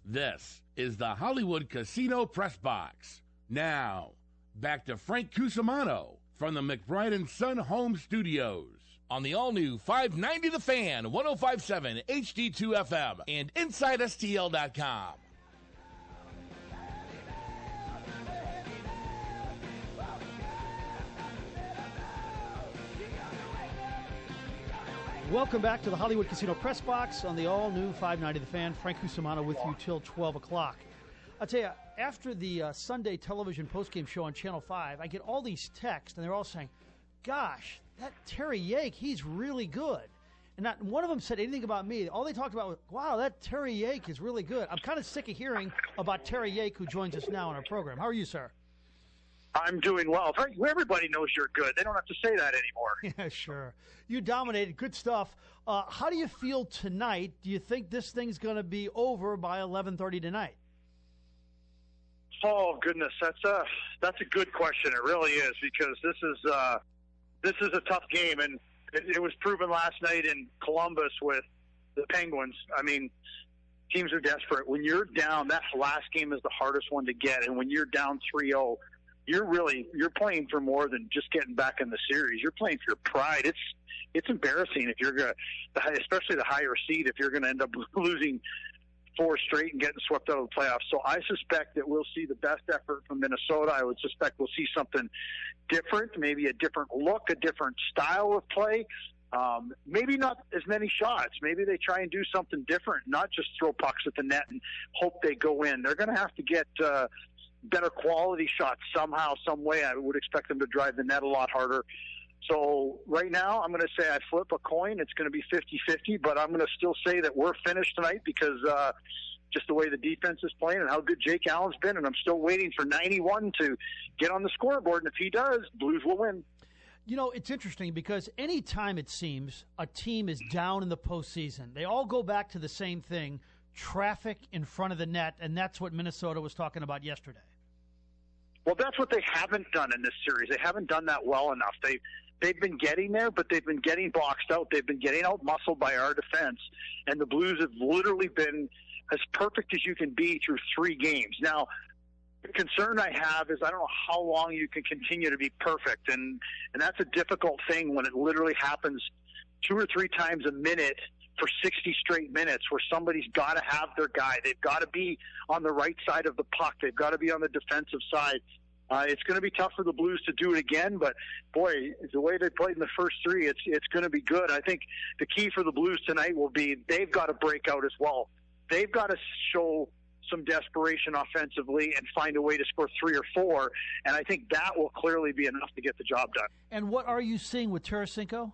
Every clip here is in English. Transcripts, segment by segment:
This is the Hollywood Casino Press Box. Now, back to Frank Cusimano from the McBride & Son Home Studios on the all-new 590 The Fan, 105.7 HD2 FM, and InsideSTL.com. Welcome back to the Hollywood Casino Press Box on the all-new 590 The Fan. Frank Cusimano with you till 12 o'clock. I'll tell you, after the Sunday television postgame show on Channel 5, I get all these texts, and they're all saying, gosh, that Terry Yake, he's really good. And not one of them said anything about me. All they talked about was, wow, that Terry Yake is really good. I'm kind of sick of hearing about Terry Yake, who joins us now on our program. How are you, sir? I'm doing well. Everybody knows you're good. They don't have to say that anymore. Yeah, sure. You dominated. Good stuff. How do you feel tonight? Do you think this thing's going to be over by 11:30 tonight? Oh goodness, that's a good question. It really is, because this is a tough game, and it was proven last night in Columbus with the Penguins. I mean, teams are desperate. When you're down, that last game is the hardest one to get, and when you're down 3-0. You're playing for more than just getting back in the series. You're playing for your pride. It's embarrassing if you're going to, especially the higher seed, if you're going to end up losing 4 straight and getting swept out of the playoffs. So I suspect that we'll see the best effort from Minnesota. I would suspect we'll see something different, maybe a different look, a different style of play. Maybe not as many shots. Maybe they try and do something different, not just throw pucks at the net and hope they go in. They're going to have to get better quality shots somehow, some way. I would expect them to drive the net a lot harder. So right now, I'm going to say I flip a coin. It's going to be 50-50, but I'm going to still say that we're finished tonight because just the way the defense is playing and how good Jake Allen's been, and I'm still waiting for 91 to get on the scoreboard, and if he does, Blues will win. You know, it's interesting because any time it seems a team is down in the postseason, they all go back to the same thing, traffic in front of the net, and that's what Minnesota was talking about yesterday. Well, that's what they haven't done in this series. They haven't done that well enough. They've been getting there, but they've been getting boxed out. They've been getting out-muscled by our defense, and the Blues have literally been as perfect as you can be through 3 games. Now, the concern I have is I don't know how long you can continue to be perfect, and that's a difficult thing when it literally happens 2 or 3 times a minute for 60 straight minutes, where somebody's got to have their guy. They've got to be on the right side of the puck. They've got to be on the defensive side. It's going to be tough for the Blues to do it again, but boy, the way they played in the first 3, it's going to be good. I think the key for the Blues tonight will be they've got to break out as well. They've got to show some desperation offensively and find a way to score 3 or 4, and I think that will clearly be enough to get the job done. And what are you seeing with Tarasenko?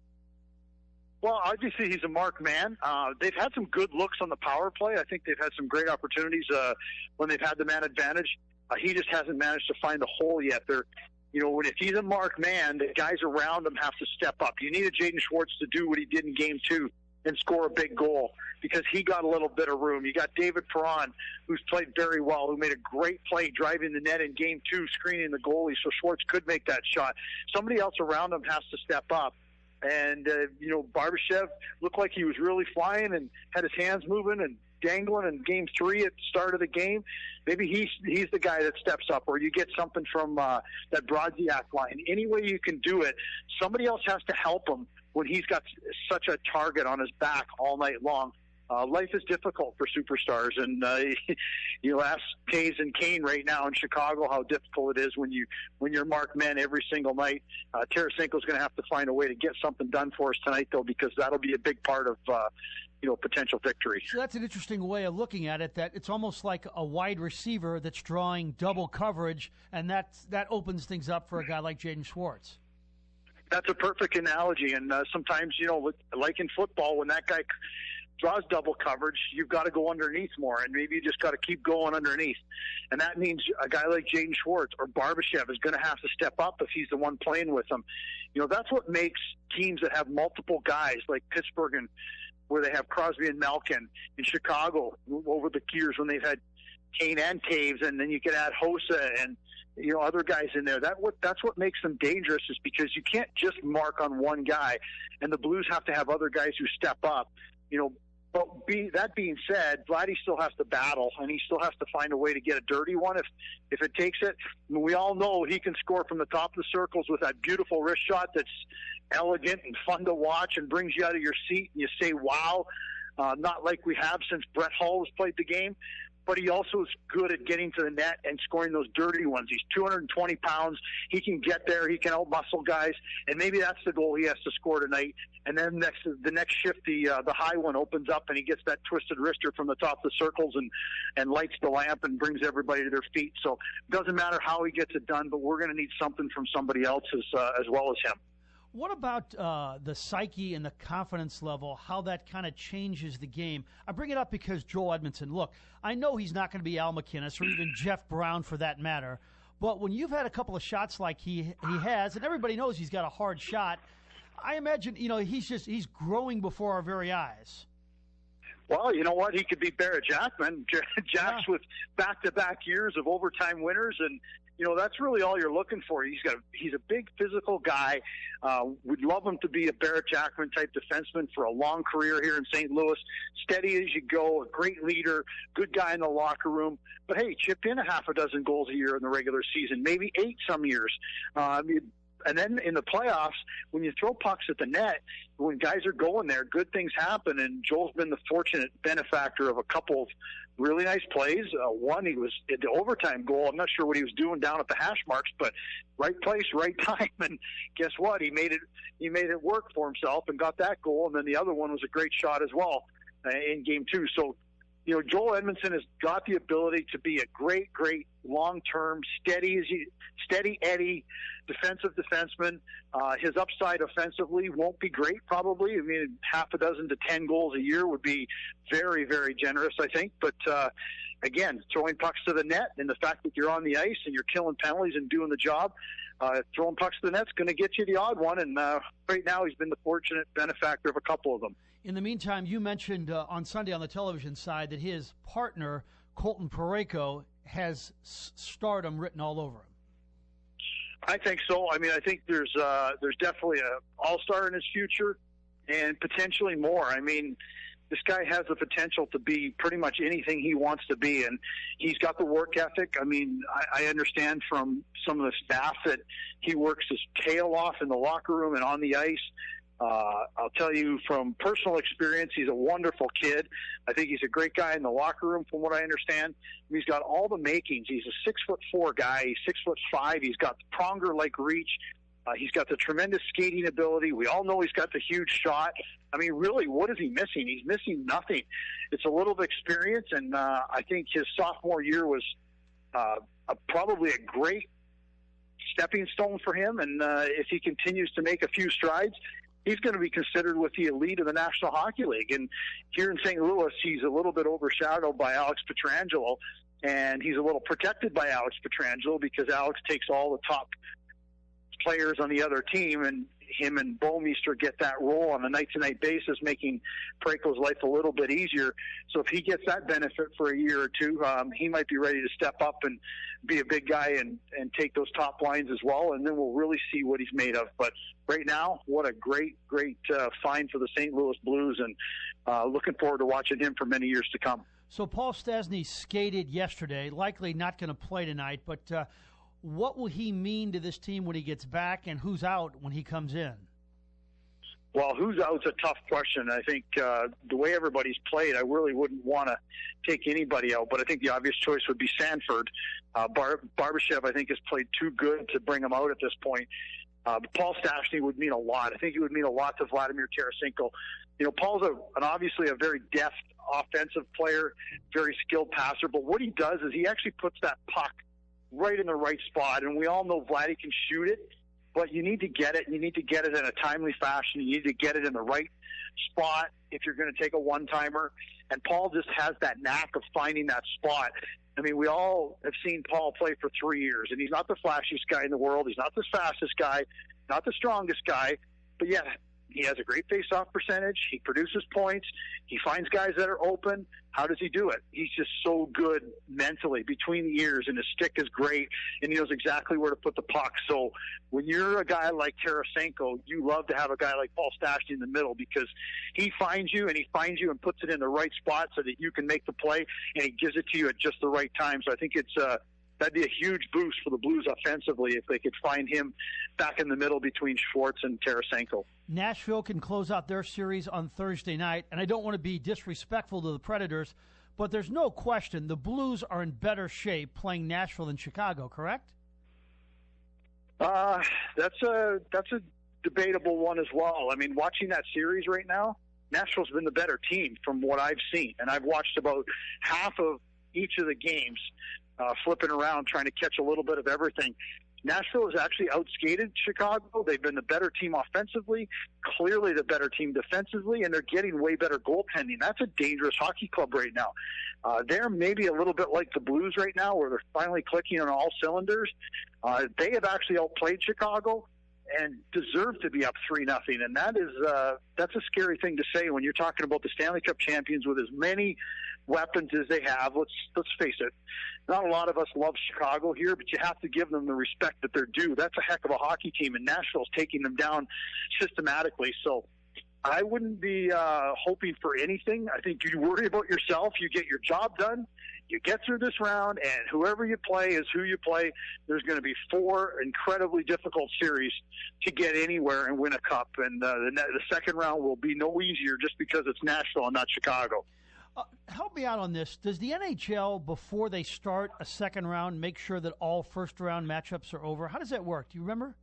Well, obviously he's a marked man. They've had some good looks on the power play. I think they've had some great opportunities when they've had the man advantage. He just hasn't managed to find the hole yet. If he's a marked man, the guys around him have to step up. You need a Jaden Schwartz to do what he did in Game 2 and score a big goal because he got a little bit of room. You got David Perron, who's played very well, who made a great play driving the net in Game 2, screening the goalie, so Schwartz could make that shot. Somebody else around him has to step up. And, Barbashev looked like he was really flying and had his hands moving and dangling in Game 3 at the start of the game. Maybe he's the guy that steps up, or you get something from that Brodziak line. Any way you can do it, somebody else has to help him when he's got such a target on his back all night long. Life is difficult for superstars, and you ask Taves and Kane right now in Chicago how difficult it is when you're marked men every single night. Tarasenko's going to have to find a way to get something done for us tonight, though, because that'll be a big part of potential victory. So that's an interesting way of looking at it. That it's almost like a wide receiver that's drawing double coverage, and that opens things up for a guy like Jaden Schwartz. That's a perfect analogy, and sometimes like in football, when that guy draws double coverage, you've got to go underneath more, and maybe you just got to keep going underneath. And that means a guy like Jaden Schwartz or Barbashev is going to have to step up if he's the one playing with them. That's what makes teams that have multiple guys like Pittsburgh and where they have Crosby and Malkin, in Chicago over the years when they've had Kane and Taves, and then you can add Hossa and other guys in there. That's what makes them dangerous, is because you can't just mark on one guy, and the Blues have to have other guys who step up. But that being said, Vladdy still has to battle, and he still has to find a way to get a dirty one if it takes it. I mean, we all know he can score from the top of the circles with that beautiful wrist shot that's elegant and fun to watch and brings you out of your seat, and you say, wow, not like we have since Brett Hull has played the game. But he also is good at getting to the net and scoring those dirty ones. He's 220 pounds. He can get there. He can out-muscle guys. And maybe that's the goal he has to score tonight. And then the next shift, the high one opens up, and he gets that twisted wrister from the top of the circles and lights the lamp and brings everybody to their feet. So it doesn't matter how he gets it done, but we're going to need something from somebody else as well as him. What about the psyche and the confidence level, how that kind of changes the game? I bring it up because Joel Edmondson, look, I know he's not going to be Al McInnes or even Jeff Brown for that matter, but when you've had a couple of shots like he has, and everybody knows he's got a hard shot, I imagine, he's growing before our very eyes. Well, you know what? He could be Barrett Jackman. Jack's with back-to-back years of overtime winners, and that's really all you're looking for. He's a big physical guy. We'd love him to be a Barrett Jackman type defenseman for a long career here in St. Louis. Steady as you go, a great leader, good guy in the locker room. But hey, chipped in a half a dozen goals a year in the regular season, maybe 8 some years. And then in the playoffs, when you throw pucks at the net, when guys are going there, good things happen. And Joel's been the fortunate benefactor of a couple of really nice plays. One, he was at the overtime goal. I'm not sure what he was doing down at the hash marks, but right place, right time. And guess what? He made it work for himself and got that goal. And then the other one was a great shot as well in game 2. So, Joel Edmondson has got the ability to be a great long-term, steady Eddie defensive defenseman. His upside offensively won't be great, probably. I mean, half a dozen to 10 goals a year would be very, very generous, I think. But again, throwing pucks to the net and the fact that you're on the ice and you're killing penalties and doing the job, throwing pucks to the net's going to get you the odd one. And right now, he's been the fortunate benefactor of a couple of them. In the meantime, you mentioned on Sunday on the television side that his partner, Colton Parayko, has stardom written all over him. I think so. I mean, I think there's definitely an all-star in his future and potentially more. I mean, this guy has the potential to be pretty much anything he wants to be, and he's got the work ethic. I mean, I understand from some of the staff that he works his tail off in the locker room and on the ice. I'll tell you from personal experience, he's a wonderful kid. I think he's a great guy in the locker room from what I understand. He's got all the makings. He's a 6'4" guy. He's 6'5". He's got the Pronger-like reach. He's got the tremendous skating ability. We all know he's got the huge shot. I mean, really, what is he missing? He's missing nothing. It's a little bit of experience, and I think his sophomore year was probably a great stepping stone for him. And if he continues to make a few strides, he's going to be considered with the elite of the National Hockey League. And here in St. Louis, he's a little bit overshadowed by Alex Pietrangelo, and he's a little protected by Alex Pietrangelo because Alex takes all the top players on the other team, and him and Bouwmeester get that role on a night-to-night basis, making Parayko's life a little bit easier. So if he gets that benefit for a year or two, he might be ready to step up and be a big guy and take those top lines as well, and then we'll really see what he's made of. But right now, what a great find for the St. Louis Blues, and looking forward to watching him for many years to come. So Paul Stastny skated yesterday, likely not going to play tonight, but what will he mean to this team when he gets back, and who's out when he comes in? Well, who's out's a tough question. I think the way everybody's played, I really wouldn't want to take anybody out, but I think the obvious choice would be Sanford. Barbashev, I think, has played too good to bring him out at this point. Paul Stastny would mean a lot. I think it would mean a lot to Vladimir Tarasenko. Paul's obviously a very deft offensive player, very skilled passer, but what he does is he actually puts that puck right in the right spot, and we all know Vladdy can shoot it, but you need to get it. You need to get it in a timely fashion. You need to get it in the right spot if you're going to take a one-timer, and Paul just has that knack of finding that spot. I mean, we all have seen Paul play for 3 years, and he's not the flashiest guy in the world. He's not the fastest guy, not the strongest guy, but yeah, He has a great face-off percentage. He produces points. He finds guys that are open. How does he do it? He's just so good mentally between the ears, and his stick is great, and he knows exactly where to put the puck. So when you're a guy like Tarasenko, you love to have a guy like Paul Stastny in the middle because he finds you and puts it in the right spot so that you can make the play, and he gives it to you at just the right time. So I think that'd be a huge boost for the Blues offensively if they could find him back in the middle between Schwartz and Tarasenko. Nashville can close out their series on Thursday night, and I don't want to be disrespectful to the Predators, but there's no question the Blues are in better shape playing Nashville than Chicago, correct? That's a debatable one as well. I mean, watching that series right now, Nashville's been the better team from what I've seen, and I've watched about half of each of the games, flipping around, trying to catch a little bit of everything. Nashville has actually outskated Chicago. They've been the better team offensively, clearly the better team defensively, and they're getting way better goaltending. That's a dangerous hockey club right now. They're maybe a little bit like the Blues right now, where they're finally clicking on all cylinders. They have actually outplayed Chicago and deserve to be up 3-0, and that's a scary thing to say when you're talking about the Stanley Cup champions with as many weapons as they have. Let's face it, not a lot of us love Chicago here, but you have to give them the respect that they're due. That's a heck of a hockey team, and Nashville's taking them down systematically. So I wouldn't be hoping for anything. I think you worry about yourself, you get your job done, you get through this round, and whoever you play is who you play. There's going to be 4 incredibly difficult series to get anywhere and win a cup, and the second round will be no easier just because it's Nashville and not Chicago. Help me out on this. Does the NHL, before they start a second round, make sure that all first-round matchups are over? How does that work? Do you remember?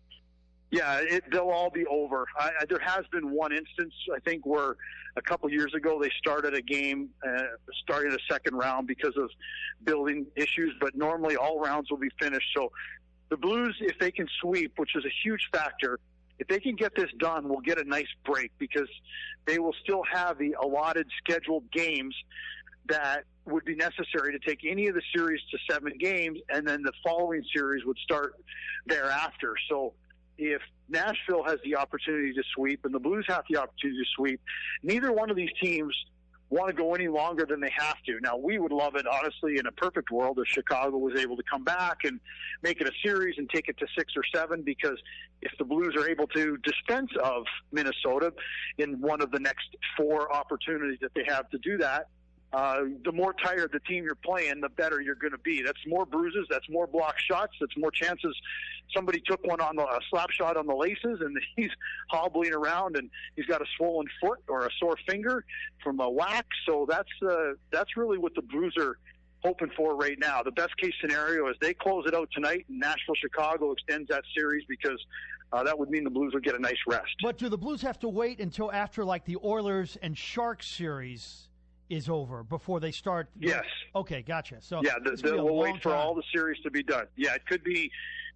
Yeah, they'll all be over. There has been one instance, I think, where a couple years ago they started a game, starting a second round because of building issues, but normally all rounds will be finished. So the Blues, if they can sweep, which is a huge factor, if they can get this done, we'll get a nice break because they will still have the allotted scheduled games that would be necessary to take any of the series to 7 games, and then the following series would start thereafter. So if Nashville has the opportunity to sweep and the Blues have the opportunity to sweep, neither one of these teams want to go any longer than they have to. Now, we would love it, honestly, in a perfect world, if Chicago was able to come back and make it a series and take it to 6 or 7, because if the Blues are able to dispense of Minnesota in one of the next 4 opportunities that they have to do that, the more tired the team you're playing, the better you're going to be. That's more bruises, that's more block shots, that's more chances somebody took one on a slap shot on the laces and he's hobbling around and he's got a swollen foot or a sore finger from a whack. So that's really what the Blues are hoping for right now. The best case scenario is they close it out tonight and Nashville-Chicago extends that series, because that would mean the Blues would get a nice rest. But do the Blues have to wait until after, like, the Oilers and Sharks series is over before they start? Yes. Okay, gotcha. So yeah, we'll wait for all the series to be done. Yeah, it could be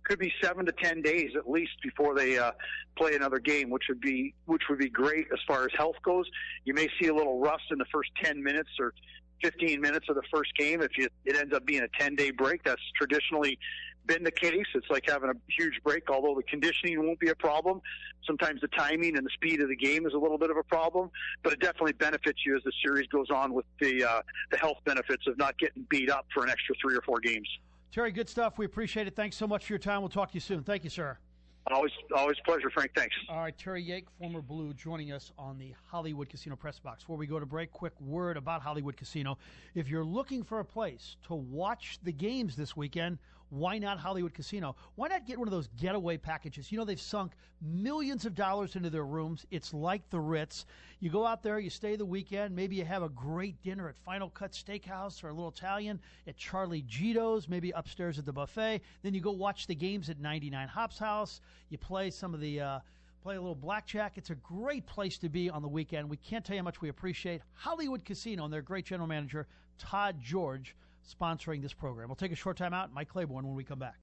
7 to 10 days at least before they play another game, which would be great as far as health goes. You may see a little rust in the first 10 minutes or 15 minutes of the first game if it ends up being a 10-day break. That's traditionally been the case. It's like having a huge break, although the conditioning won't be a problem. Sometimes the timing and the speed of the game is a little bit of a problem, but it definitely benefits you as the series goes on with the health benefits of not getting beat up for an extra 3 or 4 games. Terry, good stuff. We appreciate it. Thanks so much for your time. We'll talk to you soon. Thank you, sir. Always a pleasure, Frank. Thanks. All right, Terry Yake, former Blue, joining us on the Hollywood Casino Press Box. Before we go to break, quick word about Hollywood Casino. If you're looking for a place to watch the games this weekend, why not Hollywood Casino? Why not get one of those getaway packages? You know, they've sunk millions of dollars into their rooms. It's like the Ritz. You go out there, you stay the weekend. Maybe you have a great dinner at Final Cut Steakhouse or a little Italian at Charlie Gito's, maybe upstairs at the buffet. Then you go watch the games at 99 Hops House. You play some of the play a little blackjack. It's a great place to be on the weekend. We can't tell you how much we appreciate Hollywood Casino and their great general manager, Todd George, sponsoring this program. We'll take a short time out. Mike Claiborne when we come back.